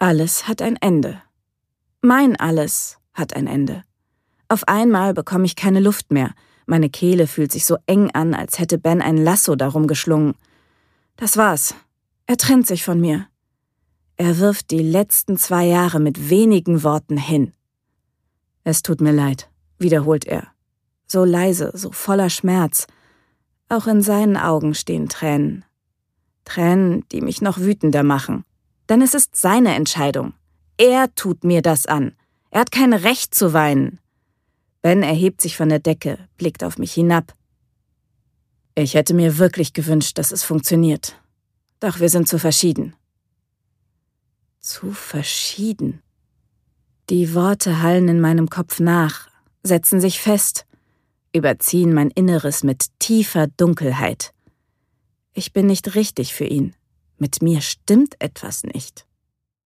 Alles hat ein Ende. Mein Alles hat ein Ende. Auf einmal bekomme ich keine Luft mehr. Meine Kehle fühlt sich so eng an, als hätte Ben ein Lasso darum geschlungen. Das war's. Er trennt sich von mir. Er wirft die letzten 2 Jahre mit wenigen Worten hin. Es tut mir leid, wiederholt er. So leise, so voller Schmerz. Auch in seinen Augen stehen Tränen. Tränen, die mich noch wütender machen. Denn es ist seine Entscheidung. Er tut mir das an. Er hat kein Recht zu weinen. Ben erhebt sich von der Decke, blickt auf mich hinab. Ich hätte mir wirklich gewünscht, dass es funktioniert. Doch wir sind zu verschieden. Zu verschieden? Die Worte hallen in meinem Kopf nach, setzen sich fest, überziehen mein Inneres mit tiefer Dunkelheit. Ich bin nicht richtig für ihn. Mit mir stimmt etwas nicht.